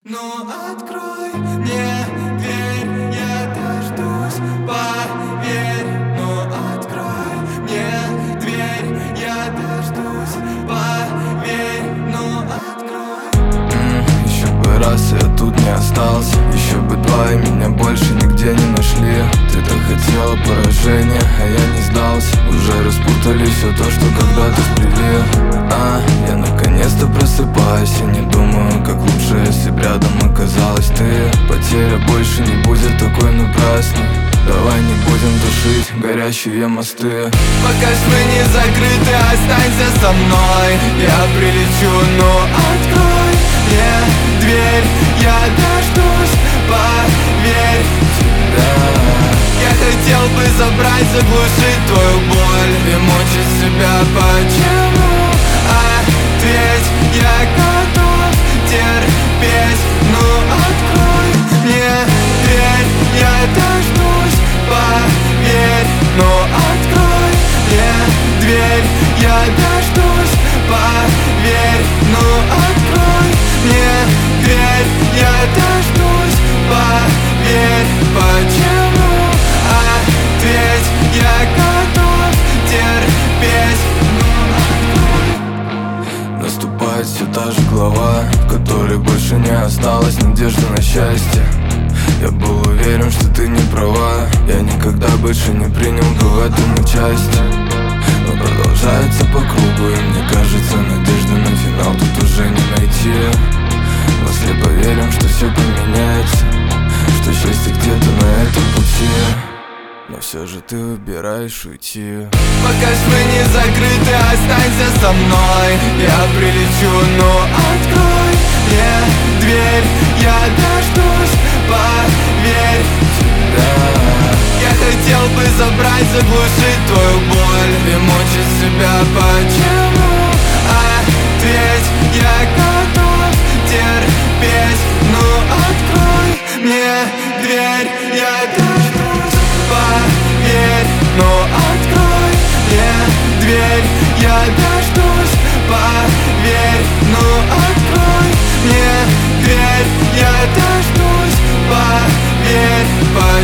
Ну открой мне дверь, я дождусь, поверь. Ну открой мне дверь, я дождусь, поверь. Ну открой. Еще бы раз я тут не остался, еще бы два и меня больше нигде не нашли. Ты так хотела поражения, а я не сдался. Уже распутали все то, что когда-то сплели. Я наконец-то просыпаюсь и не думаю, как лучше, если б рядом оказалась ты. Потеря больше не будет такой напрасной. Давай не будем тушить горящие мосты. Пока мы не закрыты, останься со мной. Я прилечу, но открой мне дверь, я дождусь, поверь. Я хотел бы забрать, заглушить твою боль и мучить себя. Почему? Ответь, я готов терпеть. Ну открой мне дверь, я дождусь, поверь. Ну открой мне дверь, я дождусь, поверь. Ну открой мне дверь, я дождусь, поверь. Почему? Ответь, я готов терпеть. Наступает все та же глава, в которой больше не осталось надежды на счастье. Я был уверен, что ты не права. Я никогда больше не принял бы в этом участие. Но продолжается по кругу, и мне кажется, надежды на финал тут уже не найти. Мы слепо верим, что все поменяется, что счастье где-то на этом пути. Но все же ты выбираешь уйти. Пока мы не закрыты, останься со мной. Я прилечу, но открой мне дверь, я дождусь, поверь. Я хотел бы забрать, заглушить твою боль и мучить себя. Почему? Ответь, я готов терпеть. Ну открой мне дверь, я дождусь, поверь. Ну открой мне дверь, я дождусь, поверь. Ну открой мне дверь, я дождусь, поверь.